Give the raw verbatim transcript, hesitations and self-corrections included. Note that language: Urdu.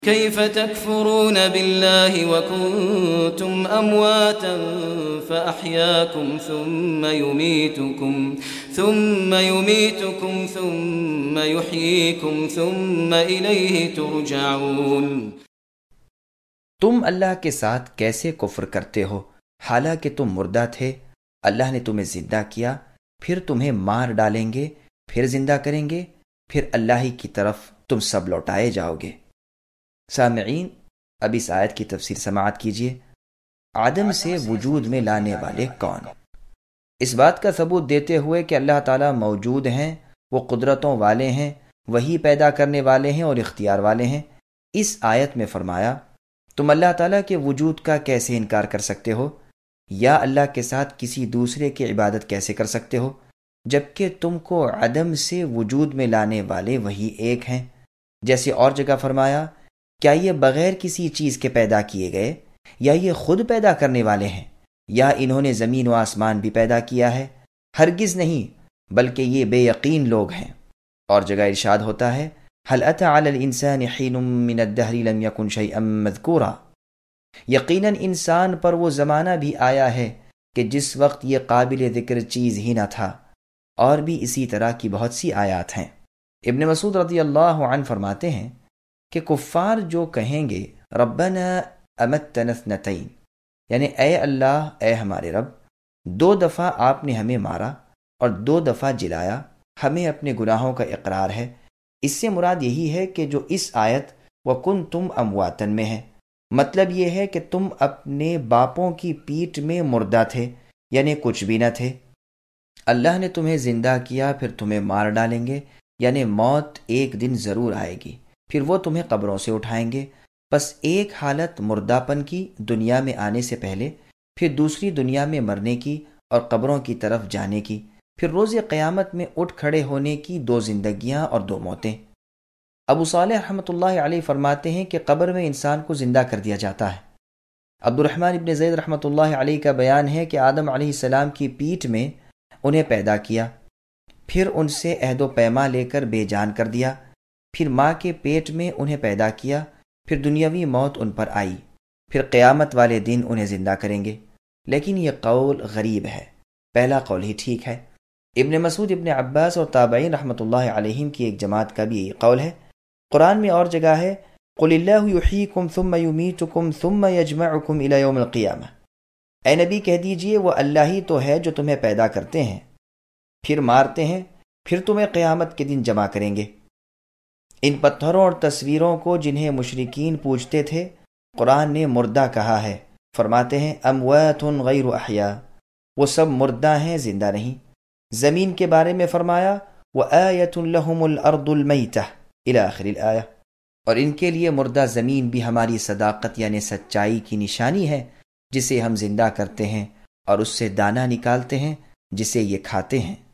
كيف تكفرون بالله وكنتم أمواتا فأحياكم ثم يميتكم ثم يميتكم ثم يحييكم ثم إليه ترجعون۔ تم اللہ کے ساتھ کیسے کفر کرتے ہو حالانکہ تم مردہ تھے؟ اللہ نے تمہیں زندہ کیا، پھر تمہیں مار ڈالیں گے، پھر زندہ کریں گے، پھر اللہ ہی کی طرف تم سب لوٹائے جاؤ گے۔ سامعین، اب اس آیت کی تفسیر سماعت کیجیے۔ عدم سے وجود میں لانے والے کون؟ اس بات کا ثبوت دیتے ہوئے کہ اللہ تعالیٰ موجود ہیں، وہ قدرتوں والے ہیں، وہی پیدا کرنے والے ہیں اور اختیار والے ہیں، اس آیت میں فرمایا تم اللہ تعالیٰ کے وجود کا کیسے انکار کر سکتے ہو، یا اللہ کے ساتھ کسی دوسرے کی عبادت کیسے کر سکتے ہو، جبکہ تم کو عدم سے وجود میں لانے والے وہی ایک ہیں۔ جیسے اور جگہ فرمایا کیا یہ بغیر کسی چیز کے پیدا کیے گئے، یا یہ خود پیدا کرنے والے ہیں، یا انہوں نے زمین و آسمان بھی پیدا کیا ہے؟ ہرگز نہیں، بلکہ یہ بے یقین لوگ ہیں۔ اور جگہ ارشاد ہوتا ہے هل أتى على الإنسان حين من الدهر لم يكن شيئا مذكورا، یقیناً انسان پر وہ زمانہ بھی آیا ہے کہ جس وقت یہ قابل ذکر چیز ہی نہ تھا، اور بھی اسی طرح کی بہت سی آیات ہیں۔ ابن مسعود رضی اللہ عنہ فرماتے ہیں کہ کفار جو کہیں گے ربنا امتنا اثنتین، یعنی اے اللہ، اے ہمارے رب، دو دفعہ آپ نے ہمیں مارا اور دو دفعہ جلایا، ہمیں اپنے گناہوں کا اقرار ہے، اس سے مراد یہی ہے کہ جو اس آیت وَكُنْتُمْ أَمْوَاتًا میں ہے، مطلب یہ ہے کہ تم اپنے باپوں کی پیٹھ میں مردہ تھے، یعنی کچھ بھی نہ تھے۔ اللہ نے تمہیں زندہ کیا، پھر تمہیں مار ڈالیں گے، یعنی موت ایک دن ضرور آئے گی، پھر وہ تمہیں قبروں سے اٹھائیں گے۔ بس ایک حالت مردہ پن کی دنیا میں آنے سے پہلے، پھر دوسری دنیا میں مرنے کی اور قبروں کی طرف جانے کی، پھر روز قیامت میں اٹھ کھڑے ہونے کی دو زندگیاں اور دو موتیں۔ ابو صالح رحمۃ اللہ علیہ فرماتے ہیں کہ قبر میں انسان کو زندہ کر دیا جاتا ہے۔ عبد الرحمن ابن زید رحمۃ اللہ علیہ کا بیان ہے کہ آدم علیہ السلام کی پیٹھ میں انہیں پیدا کیا، پھر ان سے عہد و پیما لے کر بے جان کر دیا، پھر ماں کے پیٹ میں انہیں پیدا کیا، پھر دنیاوی موت ان پر آئی، پھر قیامت والے دن انہیں زندہ کریں گے۔ لیکن یہ قول غریب ہے، پہلا قول ہی ٹھیک ہے۔ ابن مسعود، ابن عباس اور تابعین رحمۃ اللہ علیہم کی ایک جماعت کا بھی یہی قول ہے۔ قرآن میں اور جگہ ہے قل اللہ یحییکم ثم یمیتکم ثم یجمعکم الی یوم القیامہ، اے نبی کہہ دیجئے وہ اللہ ہی تو ہے جو تمہیں پیدا کرتے ہیں، پھر مارتے ہیں، پھر تمہیں قیامت کے دن جمع کریں گے۔ ان پتھروں اور تصویروں کو جنہیں مشرکین پوجتے تھے قرآن نے مردہ کہا ہے، فرماتے ہیں اموات غیر احیاء، وہ سب مردہ ہیں، زندہ نہیں۔ زمین کے بارے میں فرمایا وَآیَةٌ لَهُمُ الْأَرْضُ الْمَيْتَةُ الی آخر الآیہ، اور ان کے لیے مردہ زمین بھی ہماری صداقت یعنی سچائی کی نشانی ہے، جسے ہم زندہ کرتے ہیں اور اس سے دانہ نکالتے ہیں جسے یہ کھاتے ہیں۔